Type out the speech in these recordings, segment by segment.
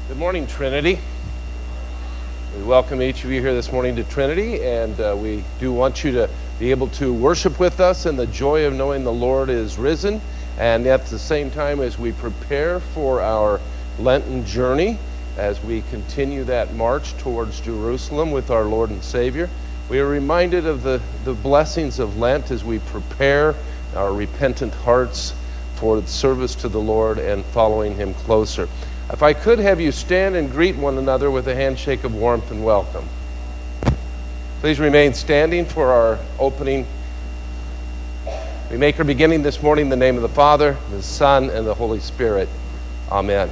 Good morning, Trinity. We welcome each of you here this morning to Trinity, and we do want you to be able to worship with us in the joy of knowing the Lord is risen, and at the same time as we prepare for our Lenten journey, as we continue that march towards Jerusalem with our Lord and Savior, we are reminded of the blessings of Lent as we prepare our repentant hearts for the service to the Lord and following Him closer. If I could have you stand and greet one another with a handshake of warmth and welcome. Please remain standing for our opening. We make our beginning this morning in the name of the Father, the Son, and the Holy Spirit. Amen.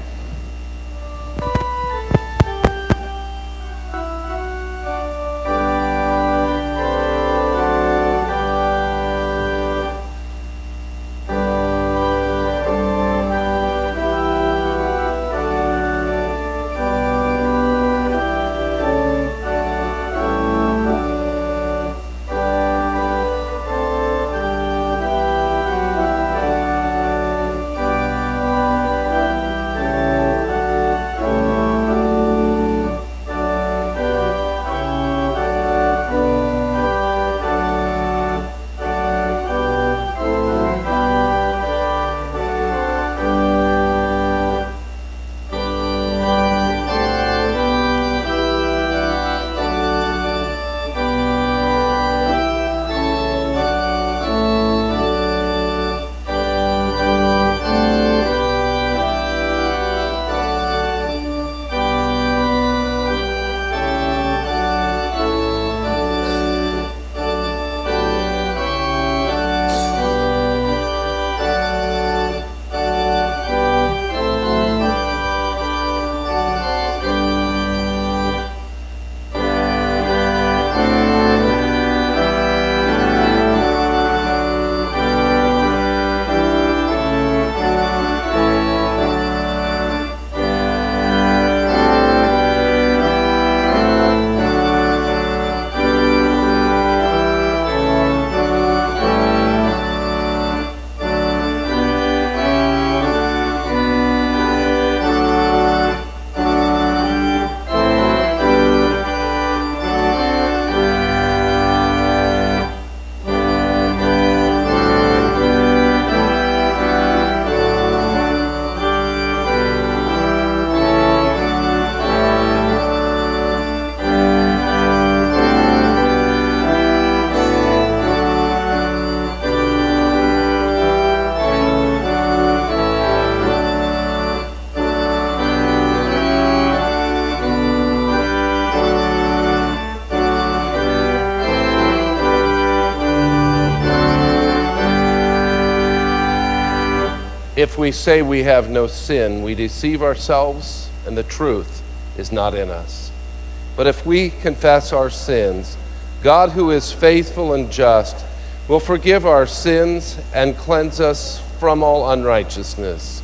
If we say we have no sin, we deceive ourselves, and the truth is not in us. But if we confess our sins, God, who is faithful and just, will forgive our sins and cleanse us from all unrighteousness.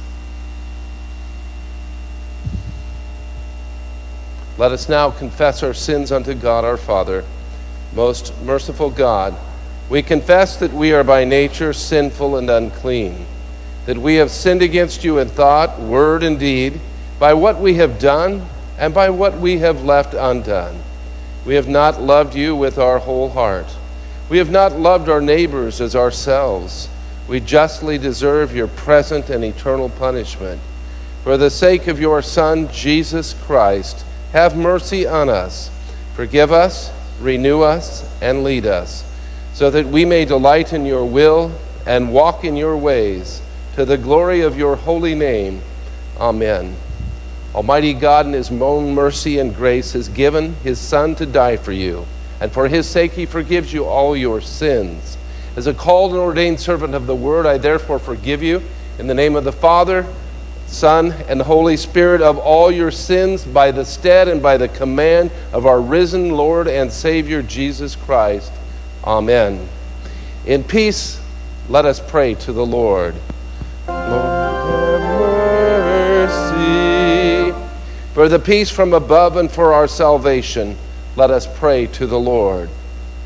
Let us now confess our sins unto God our Father. Most merciful God, we confess that we are by nature sinful and unclean, that we have sinned against you in thought, word, and deed, by what we have done and by what we have left undone. We have not loved you with our whole heart. We have not loved our neighbors as ourselves. We justly deserve your present and eternal punishment. For the sake of your Son, Jesus Christ, have mercy on us. Forgive us, renew us, and lead us, so that we may delight in your will and walk in your ways, to the glory of your holy name. Amen. Almighty God, in his own mercy and grace, has given his Son to die for you, and for his sake he forgives you all your sins. As a called and ordained servant of the Word, I therefore forgive you, in the name of the Father, Son, and the Holy Spirit, of all your sins, by the stead and by the command of our risen Lord and Savior, Jesus Christ. Amen. In peace, let us pray to the Lord. Lord, have mercy. For the peace from above and for our salvation, let us pray to the Lord.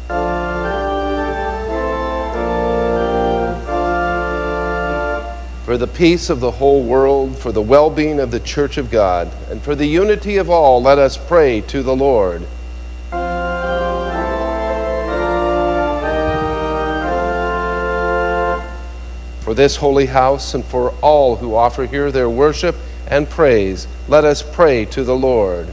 For for the peace of the whole world, for the well-being of the Church of God, and for the unity of all, let us pray to the Lord. For this holy house and for all who offer here their worship and praise, let us pray to the Lord.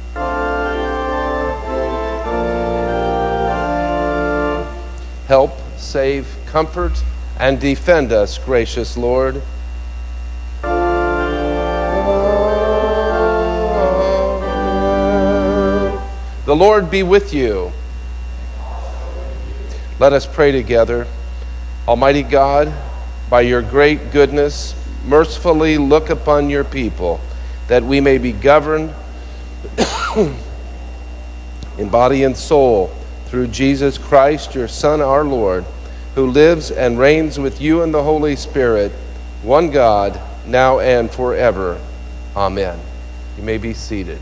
Help, save, comfort, and defend us, gracious Lord. The Lord be with you. Let us pray together. Almighty God, by your great goodness, mercifully look upon your people, that we may be governed in body and soul through Jesus Christ, your Son, our Lord, who lives and reigns with you in the Holy Spirit, one God, now and forever. Amen. You may be seated.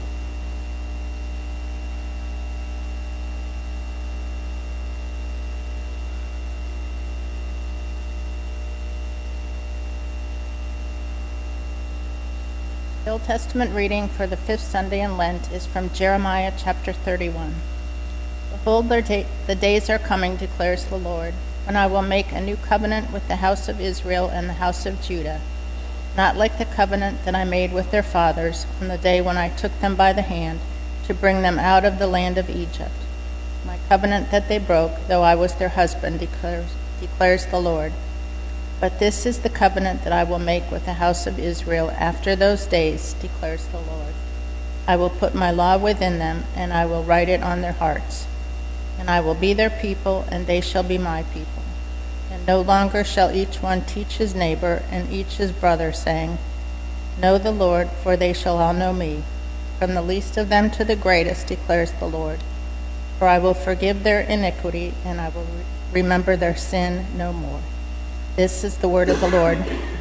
The Old Testament reading for the fifth Sunday in Lent is from Jeremiah chapter 31. Behold, the days are coming, declares the Lord, when I will make a new covenant with the house of Israel and the house of Judah, not like the covenant that I made with their fathers on the day when I took them by the hand to bring them out of the land of Egypt. My covenant that they broke, though I was their husband, declares the Lord. But this is the covenant that I will make with the house of Israel after those days, declares the Lord. I will put my law within them, and I will write it on their hearts. And I will be their people, and they shall be my people. And no longer shall each one teach his neighbor and each his brother, saying, Know the Lord, for they shall all know me, from the least of them to the greatest, declares the Lord. For I will forgive their iniquity, and I will remember their sin no more. This is the word of the Lord.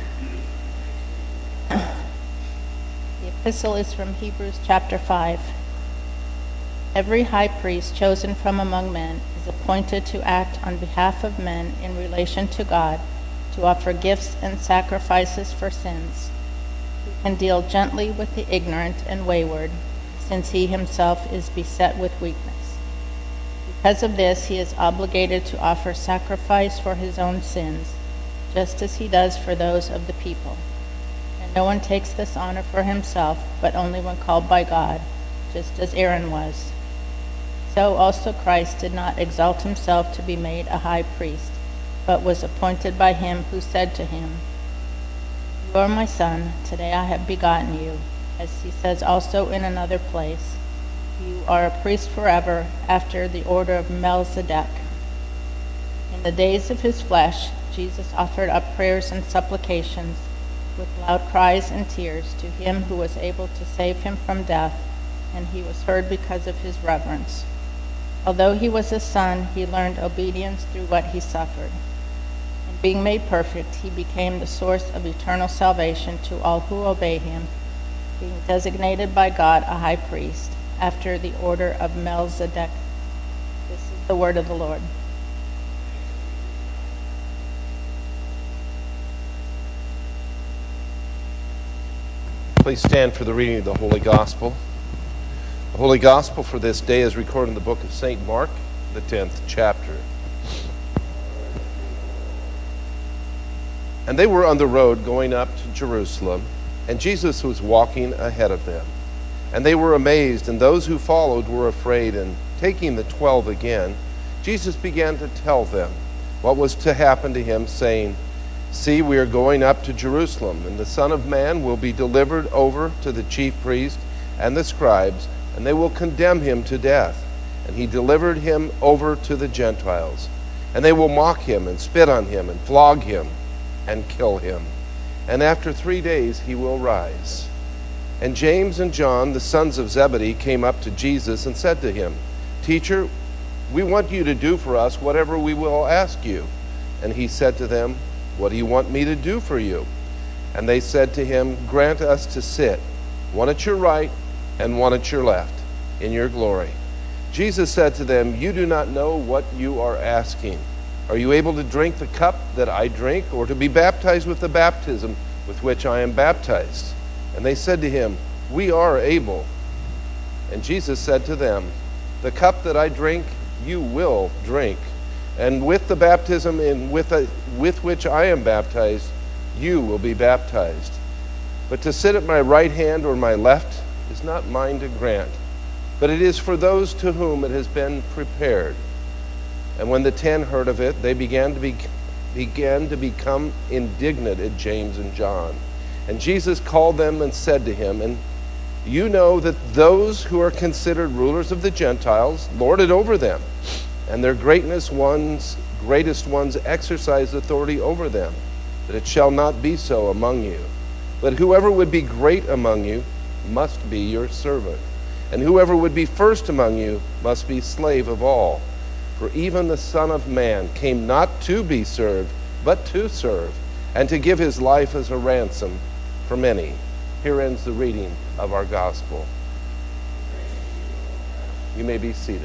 The epistle is from Hebrews chapter 5. Every high priest chosen from among men is appointed to act on behalf of men in relation to God, to offer gifts and sacrifices for sins. He can deal gently with the ignorant and wayward, since he himself is beset with weakness. Because of this, he is obligated to offer sacrifice for his own sins, just as he does for those of the people. And no one takes this honor for himself, but only when called by God, just as Aaron was. So also Christ did not exalt himself to be made a high priest, but was appointed by him who said to him, You are my son, today I have begotten you, as he says also in another place, You are a priest forever, after the order of Melchizedek. In the days of his flesh, Jesus offered up prayers and supplications with loud cries and tears to him who was able to save him from death, and he was heard because of his reverence. Although he was a son, he learned obedience through what he suffered. And being made perfect, he became the source of eternal salvation to all who obey him, being designated by God a high priest, after the order of Melchizedek. This is the word of the Lord. Please stand for the reading of the Holy Gospel. The Holy Gospel for this day is recorded in the book of St. Mark, the 10th chapter. And they were on the road going up to Jerusalem, and Jesus was walking ahead of them. And they were amazed, and those who followed were afraid. And taking the 12 again, Jesus began to tell them what was to happen to him, saying, See, we are going up to Jerusalem, and the Son of Man will be delivered over to the chief priests and the scribes, and they will condemn him to death. And he delivered him over to the Gentiles. And they will mock him and spit on him and flog him and kill him. And after 3 days he will rise. And James and John, the sons of Zebedee, came up to Jesus and said to him, Teacher, we want you to do for us whatever we will ask you. And he said to them, What do you want me to do for you? And they said to him, Grant us to sit, one at your right and one at your left, in your glory. Jesus said to them, You do not know what you are asking. Are you able to drink the cup that I drink, or to be baptized with the baptism with which I am baptized? And they said to him, We are able. And Jesus said to them, The cup that I drink, you will drink. And with the baptism with which I am baptized, you will be baptized. But to sit at my right hand or my left is not mine to grant, but it is for those to whom it has been prepared. And when the 10 heard of it, they began to become indignant at James and John. And Jesus called them and said to him, And you know that those who are considered rulers of the Gentiles lord it over them, and their greatest ones exercise authority over them. But it shall not be so among you. But whoever would be great among you must be your servant. And whoever would be first among you must be slave of all. For even the Son of Man came not to be served, but to serve, and to give his life as a ransom for many. Here ends the reading of our gospel. You may be seated.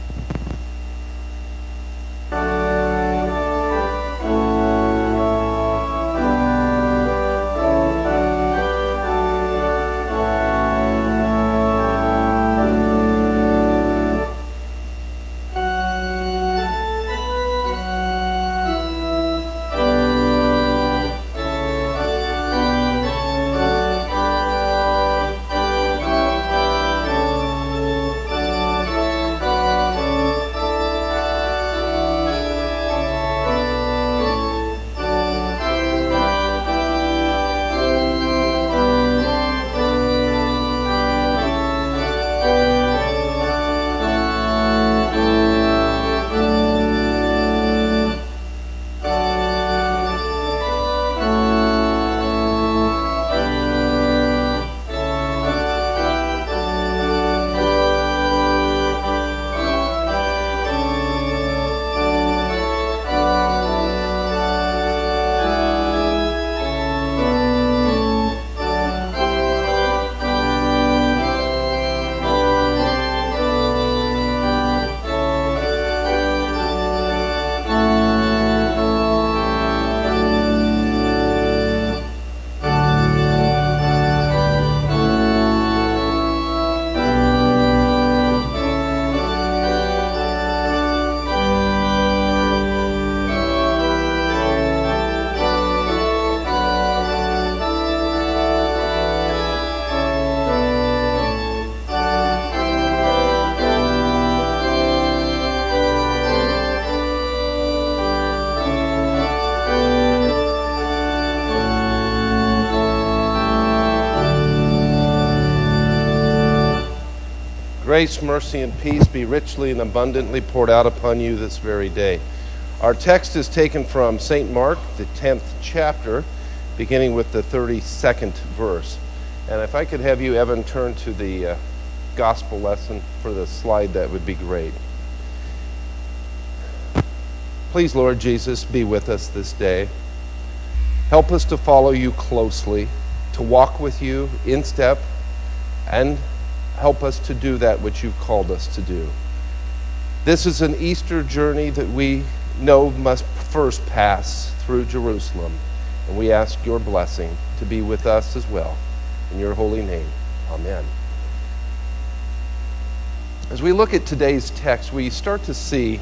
Grace, mercy, and peace be richly and abundantly poured out upon you this very day. Our text is taken from St. Mark, the 10th chapter, beginning with the 32nd verse. And if I could have you, Evan, turn to the gospel lesson for the slide, that would be great. Please, Lord Jesus, be with us this day. Help us to follow you closely, to walk with you in step, and help us to do that which you've called us to do. This is an Easter journey that we know must first pass through Jerusalem, and we ask your blessing to be with us as well. In your holy name, amen. As we look at today's text, we start to see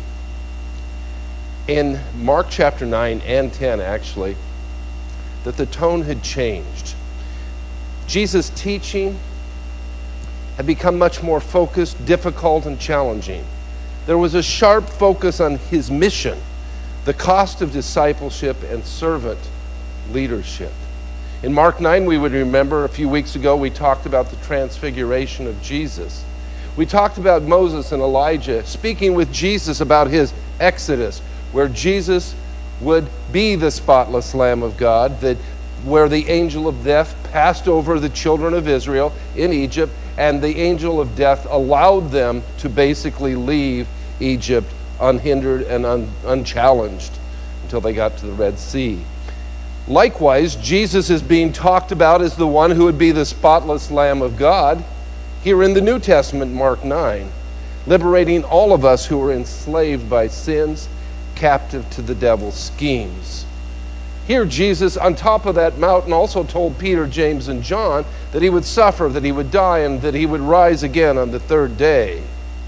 in Mark chapter 9 and 10, actually, that the tone had changed. Jesus' teaching had become much more focused, difficult, and challenging. There was a sharp focus on his mission, the cost of discipleship and servant leadership. In Mark 9, we would remember a few weeks ago, we talked about the transfiguration of Jesus. We talked about Moses and Elijah speaking with Jesus about his exodus, where Jesus would be the spotless Lamb of God, where the angel of death passed over the children of Israel in Egypt, and the angel of death allowed them to basically leave Egypt unhindered and unchallenged until they got to the Red Sea. Likewise, Jesus is being talked about as the one who would be the spotless Lamb of God here in the New Testament, Mark 9, liberating all of us who are enslaved by sins, captive to the devil's schemes. Here, Jesus, on top of that mountain, also told Peter, James, and John that he would suffer, that he would die, and that he would rise again on the third day.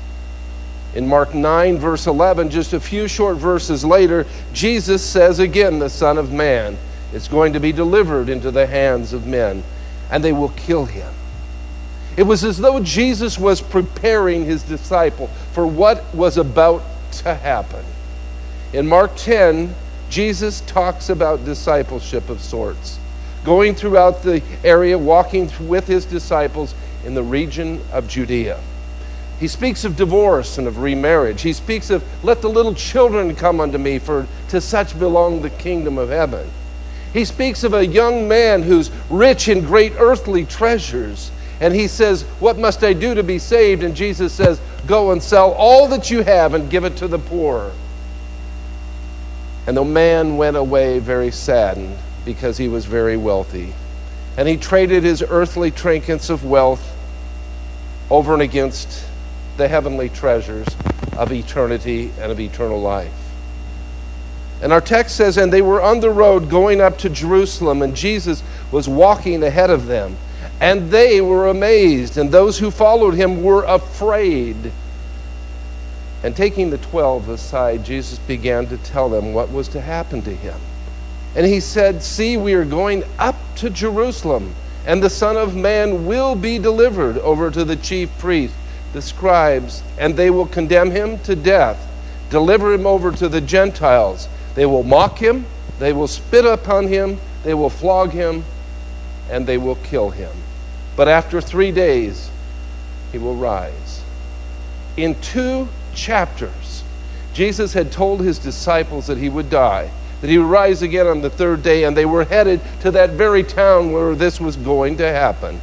In Mark 9, verse 11, just a few short verses later, Jesus says again, the Son of Man is going to be delivered into the hands of men, and they will kill him. It was as though Jesus was preparing his disciple for what was about to happen. In Mark 10, Jesus talks about discipleship of sorts, going throughout the area, walking with his disciples in the region of Judea. He speaks of divorce and of remarriage. He speaks of, let the little children come unto me, for to such belong the kingdom of heaven. He speaks of a young man who's rich in great earthly treasures. And he says, what must I do to be saved? And Jesus says, go and sell all that you have and give it to the poor. And the man went away very saddened because he was very wealthy. And he traded his earthly trinkets of wealth over and against the heavenly treasures of eternity and of eternal life. And our text says, and they were on the road going up to Jerusalem, and Jesus was walking ahead of them. And they were amazed, and those who followed him were afraid. And taking the 12 aside, Jesus began to tell them what was to happen to him. And he said, see, we are going up to Jerusalem, and the Son of Man will be delivered over to the chief priests, the scribes, and they will condemn him to death, deliver him over to the Gentiles. They will mock him, they will spit upon him, they will flog him, and they will kill him. But after 3 days, he will rise. In 2 chapters, Jesus had told his disciples that he would die, that he would rise again on the third day, and they were headed to that very town where this was going to happen.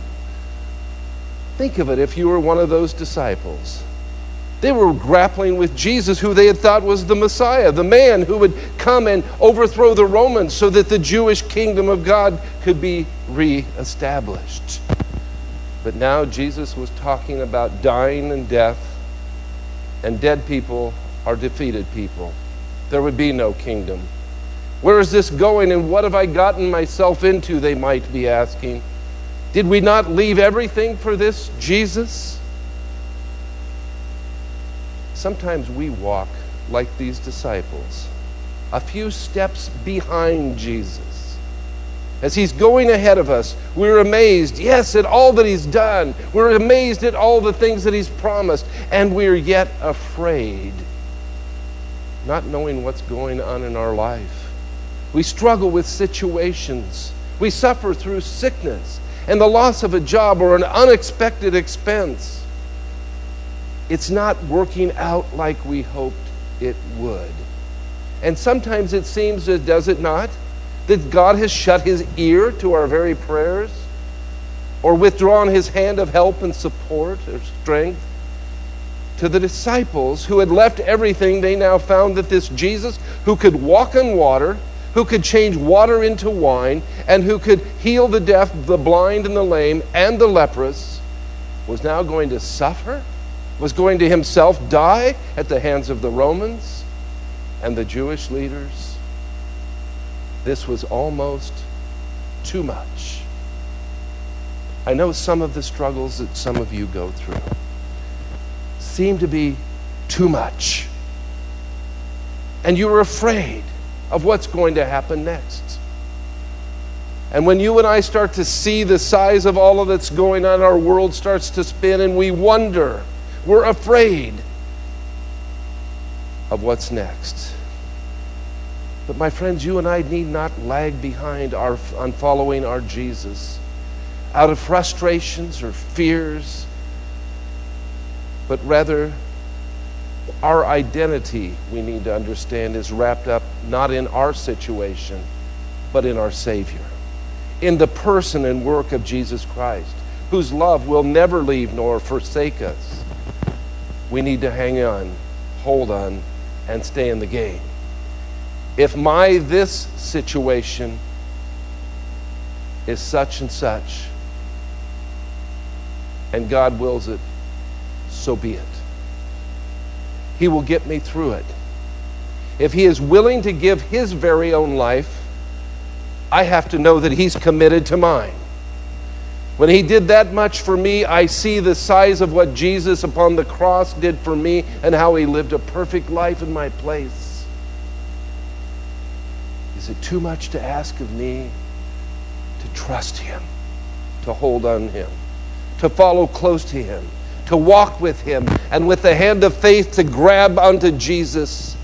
Think of it if you were one of those disciples. They were grappling with Jesus, who they had thought was the Messiah, the man who would come and overthrow the Romans so that the Jewish kingdom of God could be reestablished. But now Jesus was talking about dying and death, and dead people are defeated people. There would be no kingdom. Where is this going, and what have I gotten myself into, they might be asking. Did we not leave everything for this Jesus? Sometimes we walk like these disciples, a few steps behind Jesus. As he's going ahead of us, we're amazed, yes, at all that he's done. We're amazed at all the things that he's promised, and we're yet afraid, not knowing what's going on in our life. We struggle with situations. We suffer through sickness and the loss of a job or an unexpected expense. It's not working out like we hoped it would. And sometimes it seems, does it not, that God has shut his ear to our very prayers, or withdrawn his hand of help and support or strength. To the disciples who had left everything, they now found that this Jesus, who could walk on water, who could change water into wine, and who could heal the deaf, the blind, and the lame, and the leprous, was now going to suffer, was going to himself die at the hands of the Romans and the Jewish leaders. This was almost too much. I know some of the struggles that some of you go through seem to be too much. And you are afraid of what's going to happen next. And when you and I start to see the size of all of that's going on, our world starts to spin and we wonder, we're afraid of what's next. But my friends, you and I need not lag behind on following our Jesus out of frustrations or fears, but rather our identity, we need to understand, is wrapped up not in our situation, but in our Savior, in the person and work of Jesus Christ, whose love will never leave nor forsake us. We need to hang on, hold on, and stay in the game. If this situation is such and such, and God wills it, so be it. He will get me through it. If he is willing to give his very own life I have to know that he's committed to mine. When he did that much for me, I see the size of what Jesus upon the cross did for me and how he lived a perfect life in my place. Is it too much to ask of me to trust him, to hold on him, to follow close to him, to walk with him, and with the hand of faith to grab onto Jesus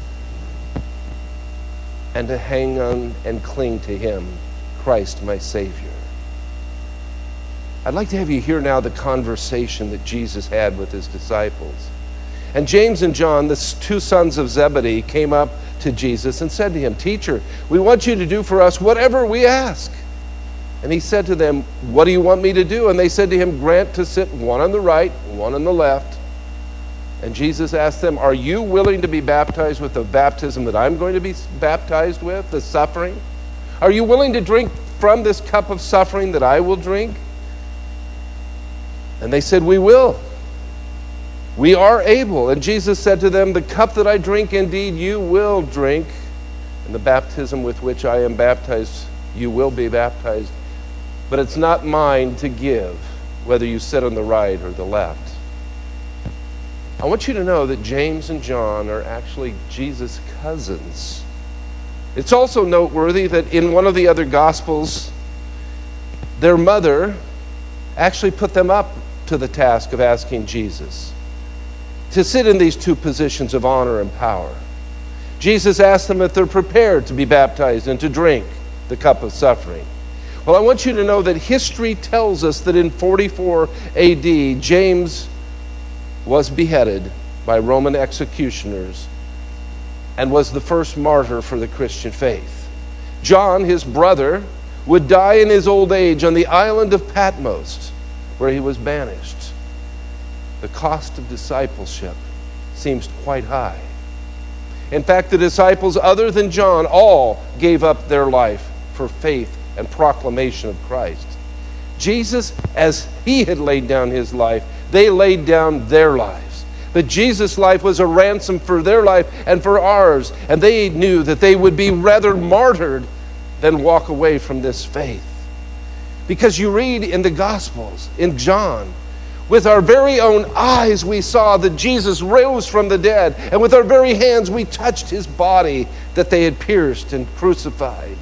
and to hang on and cling to him, Christ my Savior? I'd like to have you hear now the conversation that Jesus had with his disciples. And James and John, the two sons of Zebedee, came up to Jesus and said to him, "Teacher, we want you to do for us whatever we ask." And he said to them, "What do you want me to do?" And they said to him, "Grant to sit one on the right, one on the left." And Jesus asked them, "Are you willing to be baptized with the baptism that I'm going to be baptized with, the suffering? Are you willing to drink from this cup of suffering that I will drink?" And they said, "We will. We are able." And Jesus said to them, "The cup that I drink, indeed, you will drink. And the baptism with which I am baptized, you will be baptized. But it's not mine to give, whether you sit on the right or the left." I want you to know that James and John are actually Jesus' cousins. It's also noteworthy that in one of the other Gospels, their mother actually put them up to the task of asking Jesus to sit in these two positions of honor and power. Jesus asked them if they're prepared to be baptized and to drink the cup of suffering. Well, I want you to know that history tells us that in 44 AD, James was beheaded by Roman executioners and was the first martyr for the Christian faith. John, his brother, would die in his old age on the island of Patmos, where he was banished. The cost of discipleship seems quite high. In fact, the disciples, other than John, all gave up their life for faith and proclamation of Christ. Jesus, as he had laid down his life, they laid down their lives. But Jesus' life was a ransom for their life and for ours, and they knew that they would be rather martyred than walk away from this faith. Because you read in the Gospels, in John, with our very own eyes we saw that Jesus rose from the dead, and with our very hands we touched his body that they had pierced and crucified.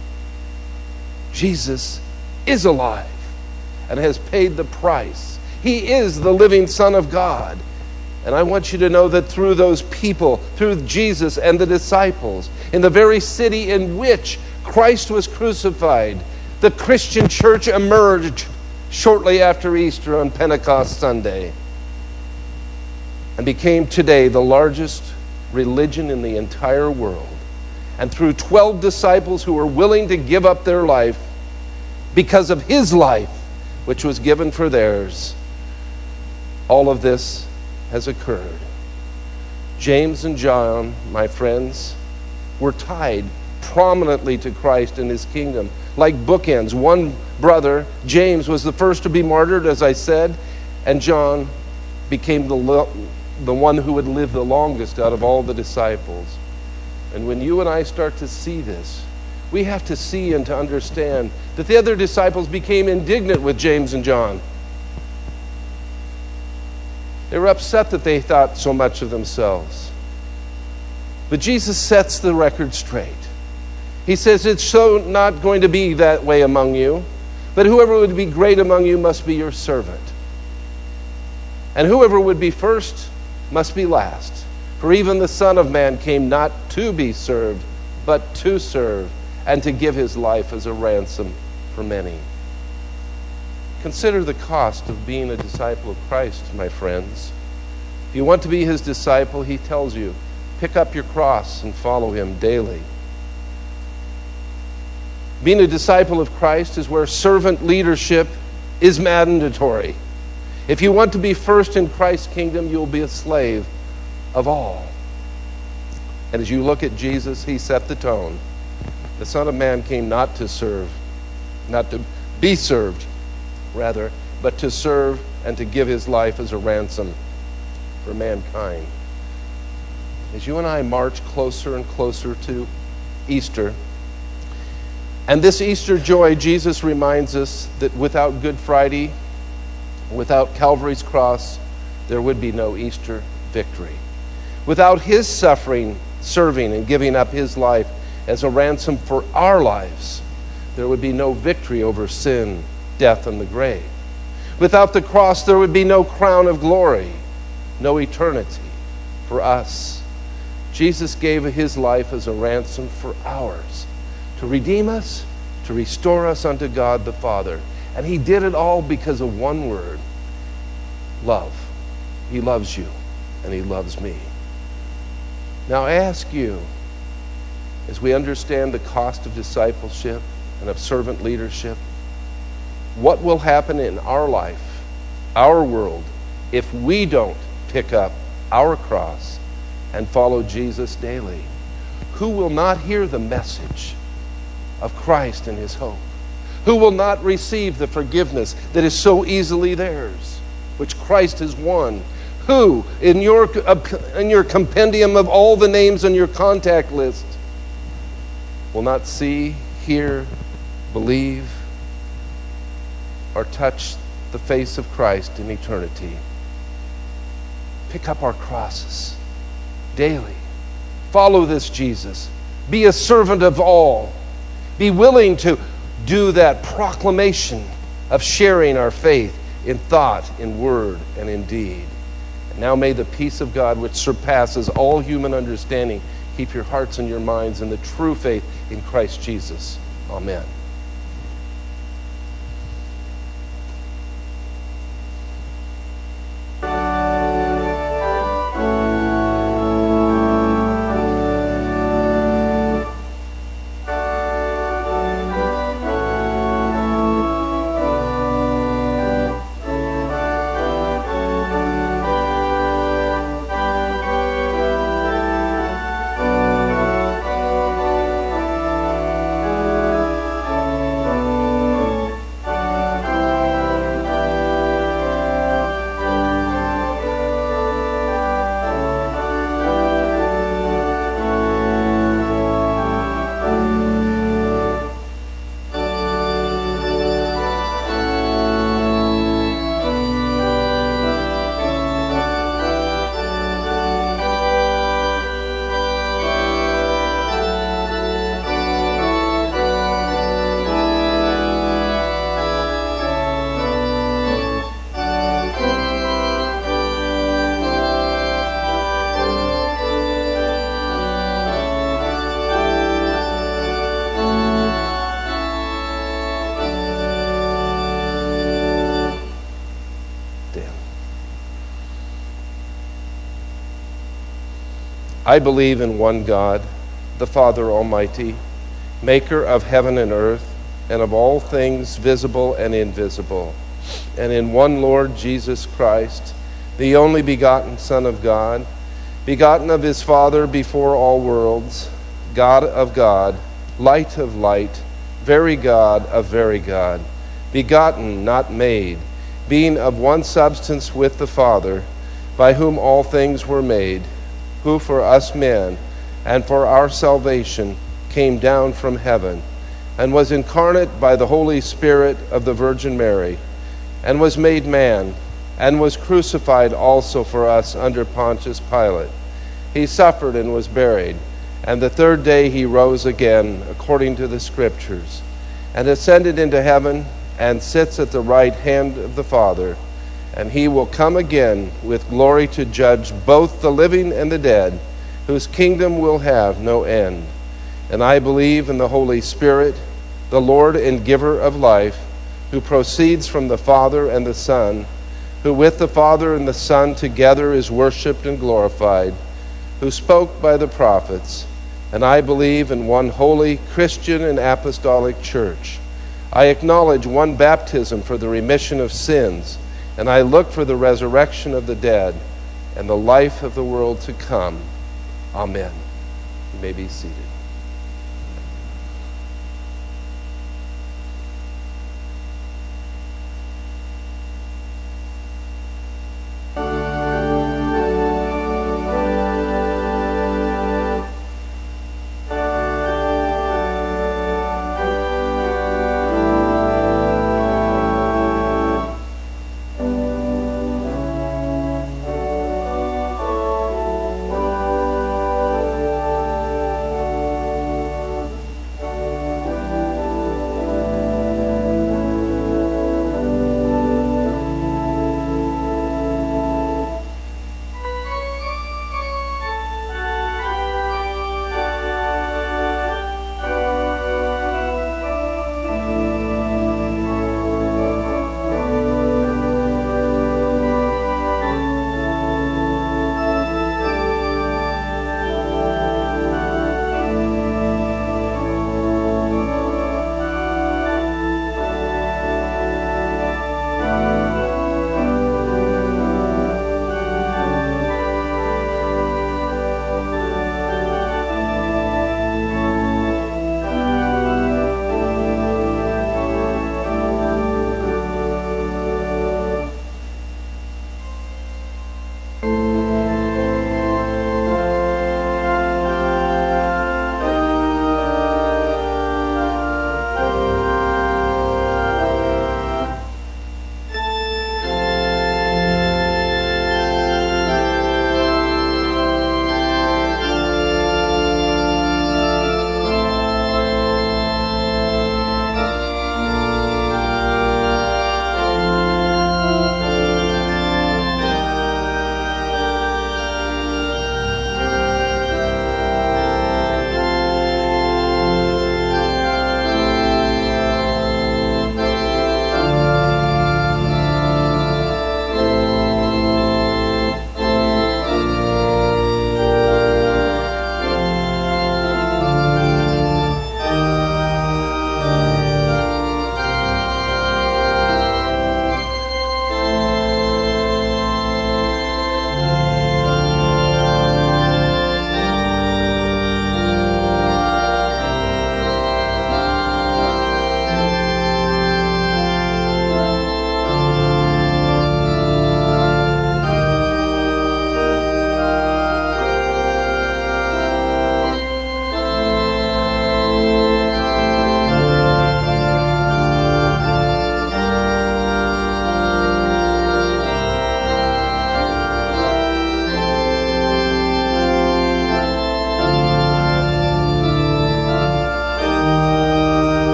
Jesus is alive and has paid the price. He is the living Son of God. And I want you to know that through those people, through Jesus and the disciples, in the very city in which Christ was crucified, the Christian church emerged shortly after Easter on Pentecost Sunday and became today the largest religion in the entire world. And through 12 disciples who were willing to give up their life because of his life, which was given for theirs, all of this has occurred. James and John, my friends, were tied prominently to Christ and his kingdom, like bookends. One brother, James, was the first to be martyred, as I said, and John became the one who would live the longest out of all the disciples. And when you and I start to see this, we have to see and to understand that the other disciples became indignant with James and John. They were upset that they thought so much of themselves. But Jesus sets the record straight. He says, "It's so not going to be that way among you, but whoever would be great among you must be your servant. And whoever would be first must be last. For even the Son of Man came not to be served, but to serve, and to give his life as a ransom for many." Consider the cost of being a disciple of Christ, my friends. If you want to be his disciple, he tells you, pick up your cross and follow him daily. Being a disciple of Christ is where servant leadership is mandatory. If you want to be first in Christ's kingdom, you'll be a slave of all. And as you look at Jesus, he set the tone. The Son of Man came not to serve, not to be served, rather, but to serve and to give his life as a ransom for mankind. As you and I march closer and closer to Easter, And this Easter joy, Jesus reminds us that without Good Friday, without Calvary's cross, there would be no Easter victory. Without his suffering, serving, and giving up his life as a ransom for our lives, there would be no victory over sin, death, and the grave. Without the cross, there would be no crown of glory, no eternity for us. Jesus gave his life as a ransom for ours, to redeem us, to restore us unto God the Father. And he did it all because of one word: love. He loves you, and he loves me. Now I ask you, as we understand the cost of discipleship and of servant leadership, what will happen in our life, our world, if we don't pick up our cross and follow Jesus daily? Who will not hear the message of Christ and his hope? Who will not receive the forgiveness that is so easily theirs, which Christ has won? Who, in your compendium of all the names on your contact list, will not see, hear, believe, or touch the face of Christ in eternity? Pick up our crosses daily. Follow this Jesus. Be a servant of all. Be willing to do that proclamation of sharing our faith in thought, in word, and in deed. And now may the peace of God, which surpasses all human understanding, keep your hearts and your minds in the true faith in Christ Jesus. Amen. I believe in one God, the Father Almighty, maker of heaven and earth, and of all things visible and invisible, and in one Lord Jesus Christ, the only begotten Son of God, begotten of his Father before all worlds, God of God, light of light, very God of very God, begotten, not made, being of one substance with the Father, by whom all things were made, who for us men and for our salvation came down from heaven, and was incarnate by the Holy Spirit of the Virgin Mary, and was made man, and was crucified also for us under Pontius Pilate. He suffered and was buried, and the third day he rose again, according to the Scriptures, and ascended into heaven, and sits at the right hand of the Father. And he will come again with glory to judge both the living and the dead, whose kingdom will have no end. And I believe in the Holy Spirit, the Lord and giver of life, who proceeds from the Father and the Son, who with the Father and the Son together is worshipped and glorified, who spoke by the prophets. And I believe in one holy Christian and apostolic church. I acknowledge one baptism for the remission of sins, and I look for the resurrection of the dead and the life of the world to come. Amen. You may be seated.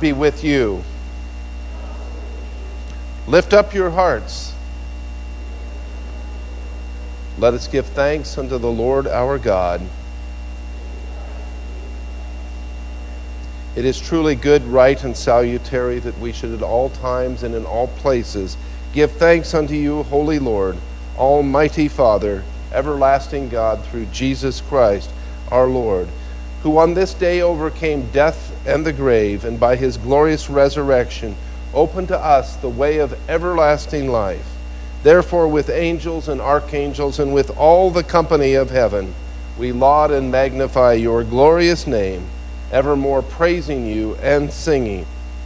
be with you. Lift up your hearts. Let us give thanks unto the Lord our God. It is truly good, right, and salutary that we should at all times and in all places give thanks unto you, Holy Lord, Almighty Father, everlasting God, through Jesus Christ our Lord, who on this day overcame death and the grave, and by his glorious resurrection opened to us the way of everlasting life. Therefore, with angels and archangels and with all the company of heaven, we laud and magnify your glorious name, evermore praising you and singing.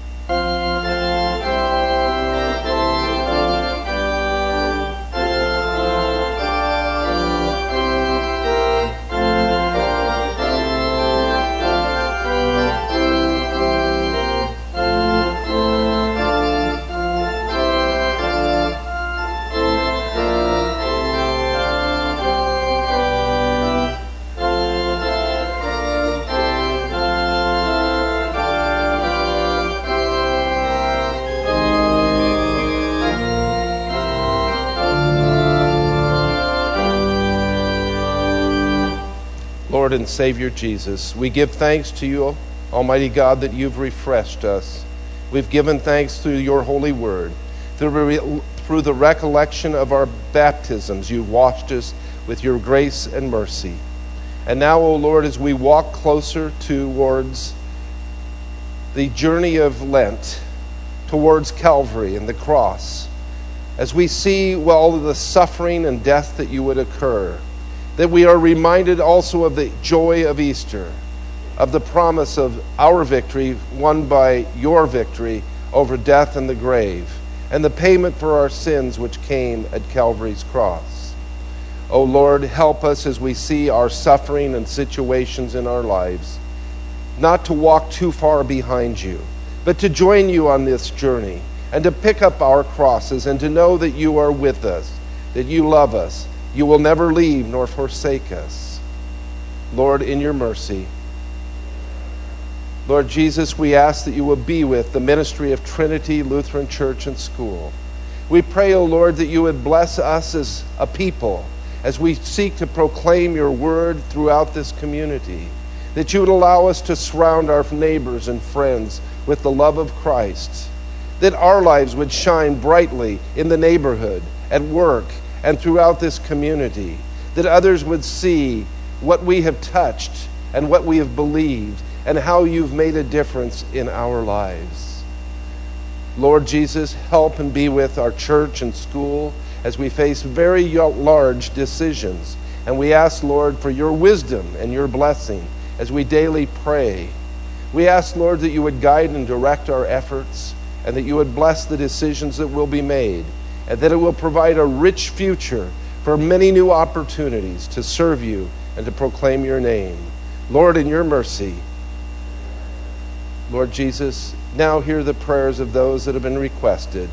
Lord and Savior Jesus, we give thanks to you, Almighty God, that you've refreshed us. We've given thanks through your holy word. Through the recollection of our baptisms, you've washed us with your grace and mercy. And now, O Lord, as we walk closer towards the journey of Lent, towards Calvary and the cross, as we see, the suffering and death that you would occur, that we are reminded also of the joy of Easter, of the promise of our victory won by your victory over death and the grave, and the payment for our sins which came at Calvary's cross. O Lord, help us as we see our suffering and situations in our lives, not to walk too far behind you, but to join you on this journey, and to pick up our crosses, and to know that you are with us, that you love us, you will never leave nor forsake us. Lord, in your mercy, Lord Jesus, we ask that you will be with the ministry of Trinity Lutheran Church and School. We pray, O Lord, that you would bless us as a people as we seek to proclaim your word throughout this community, that you would allow us to surround our neighbors and friends with the love of Christ, that our lives would shine brightly in the neighborhood, at work, and throughout this community, that others would see what we have touched and what we have believed and how you've made a difference in our lives. Lord Jesus, help and be with our church and school as we face very large decisions. And we ask, Lord, for your wisdom and your blessing as we daily pray. We ask, Lord, that you would guide and direct our efforts, and that you would bless the decisions that will be made, and that it will provide a rich future for many new opportunities to serve you and to proclaim your name. Lord, in your mercy, Lord Jesus, now hear the prayers of those that have been requested.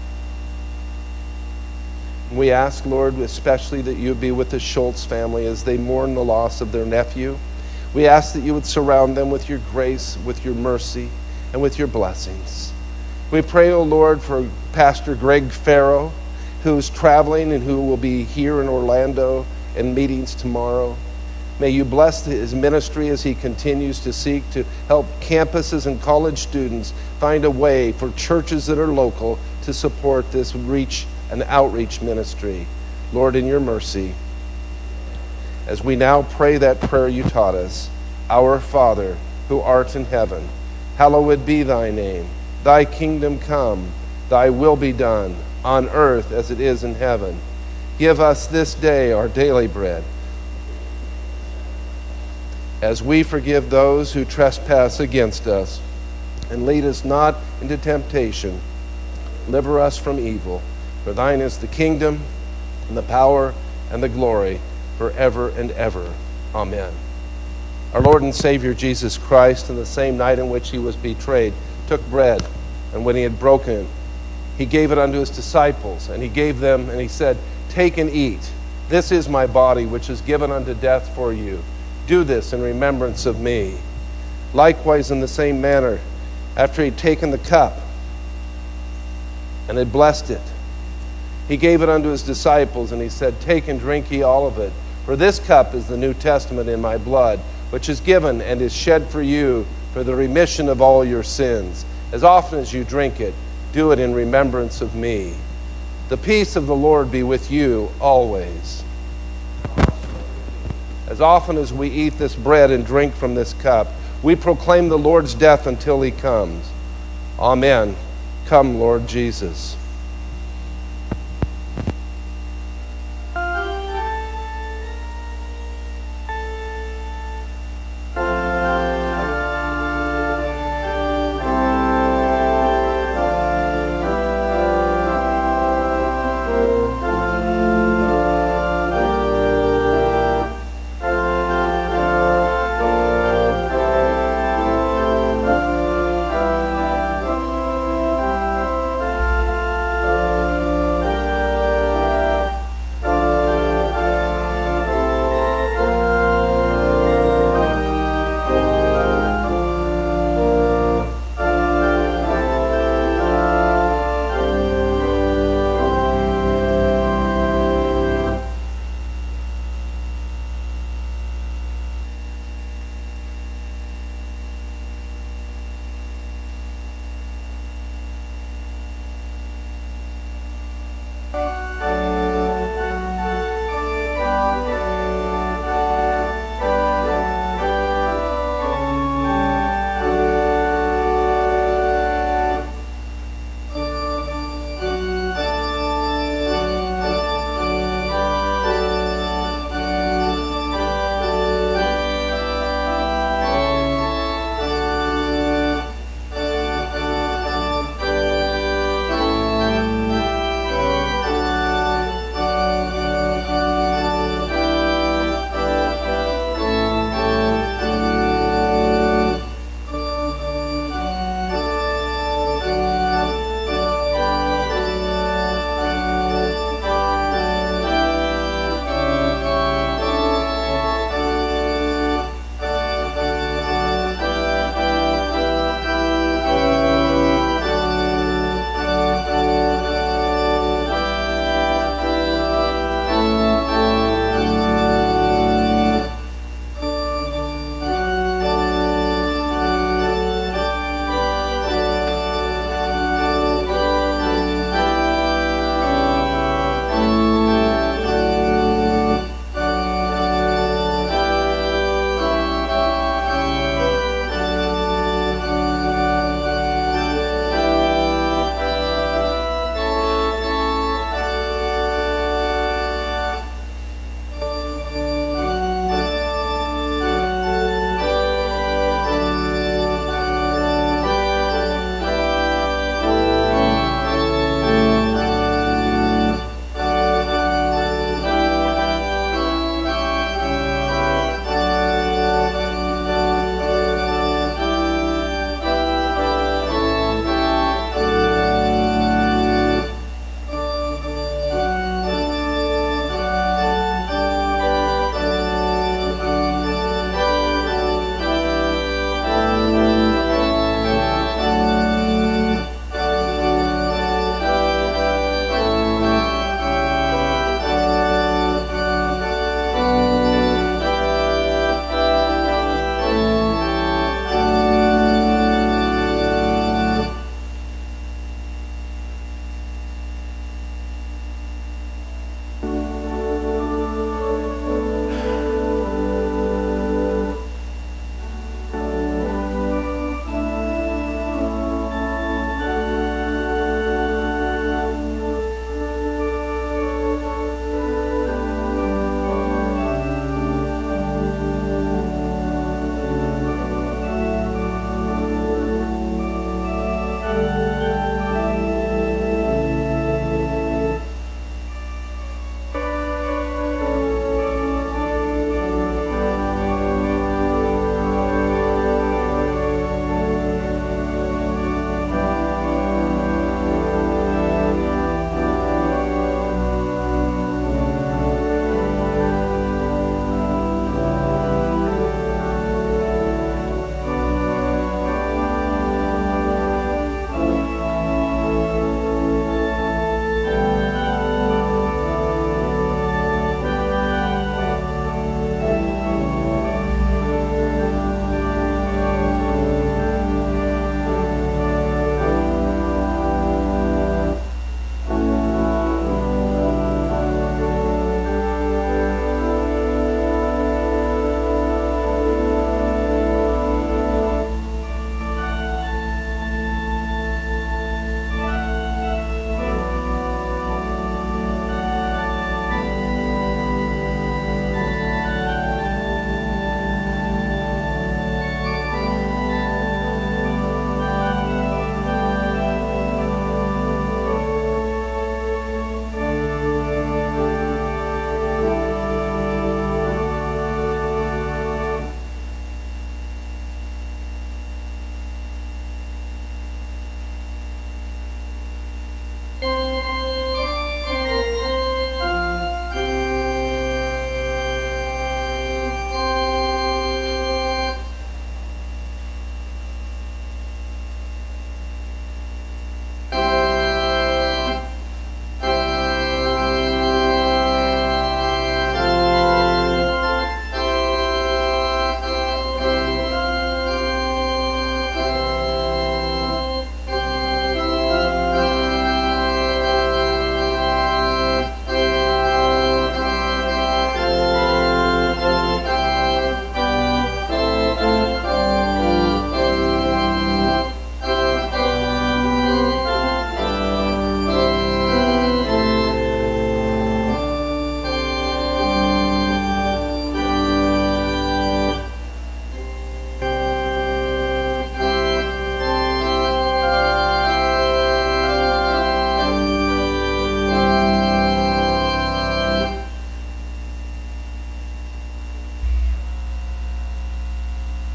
We ask, Lord, especially that you would be with the Schultz family as they mourn the loss of their nephew. We ask that you would surround them with your grace, with your mercy, and with your blessings. We pray, O Lord, for Pastor Greg Farrow, who's traveling and who will be here in Orlando in meetings tomorrow. May you bless his ministry as he continues to seek to help campuses and college students find a way for churches that are local to support this reach and outreach ministry. Lord, in your mercy, as we now pray that prayer you taught us, Our Father, who art in heaven, hallowed be thy name. Thy kingdom come, thy will be done, on earth as it is in heaven. Give us this day our daily bread, as we forgive those who trespass against us. And lead us not into temptation. Deliver us from evil. For thine is the kingdom, and the power, and the glory, forever and ever. Amen. Our Lord and Savior Jesus Christ, in the same night in which he was betrayed, took bread, and when he had broken it, he gave it unto his disciples, and he gave them, and he said, Take and eat. This is my body, which is given unto death for you. Do this in remembrance of me. Likewise, in the same manner, after he'd taken the cup and had blessed it, he gave it unto his disciples, and he said, "Take and drink ye all of it. For this cup is the New Testament in my blood, which is given and is shed for you for the remission of all your sins. As often as you drink it, do it in remembrance of me." The peace of the Lord be with you always. As often as we eat this bread and drink from this cup, we proclaim the Lord's death until he comes. Amen. Come, Lord Jesus.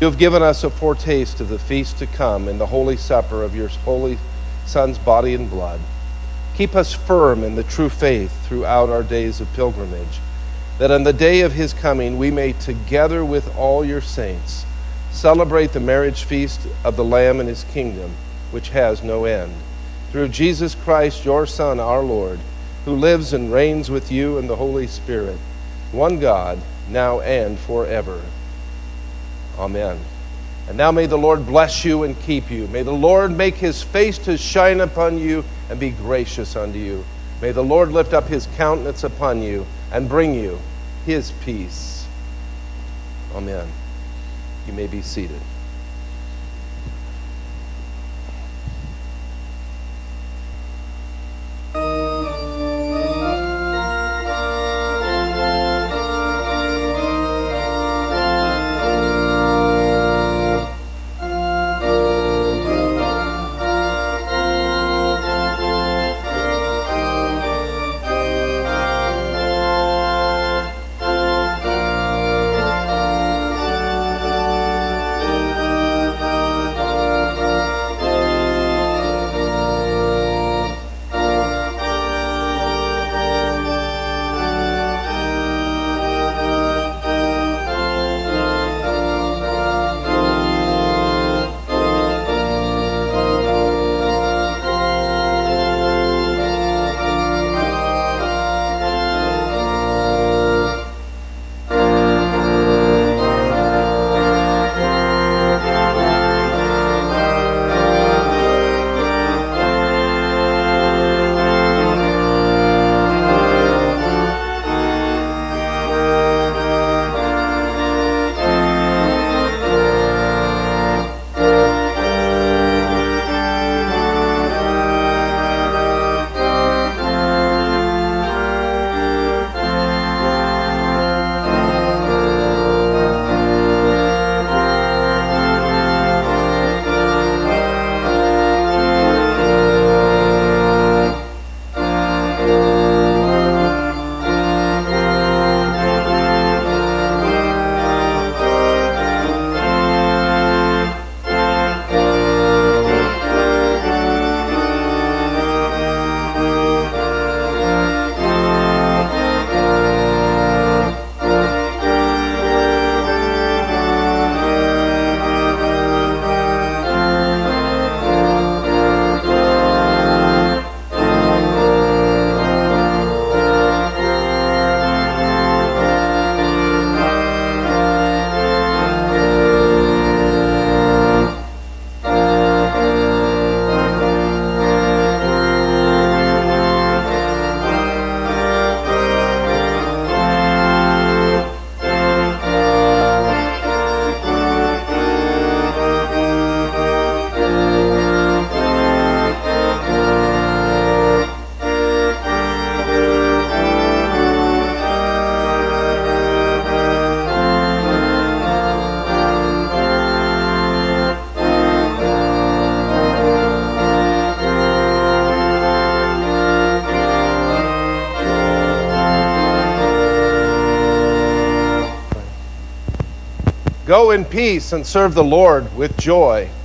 You have given us a foretaste of the feast to come and the holy supper of your holy Son's body and blood. Keep us firm in the true faith throughout our days of pilgrimage, that on the day of his coming we may, together with all your saints, celebrate the marriage feast of the Lamb and his kingdom, which has no end. Through Jesus Christ, your Son, our Lord, who lives and reigns with you in the Holy Spirit, one God, now and forever. Amen. And now may the Lord bless you and keep you. May the Lord make his face to shine upon you and be gracious unto you. May the Lord lift up his countenance upon you and bring you his peace. Amen. You may be seated. Go in peace and serve the Lord with joy.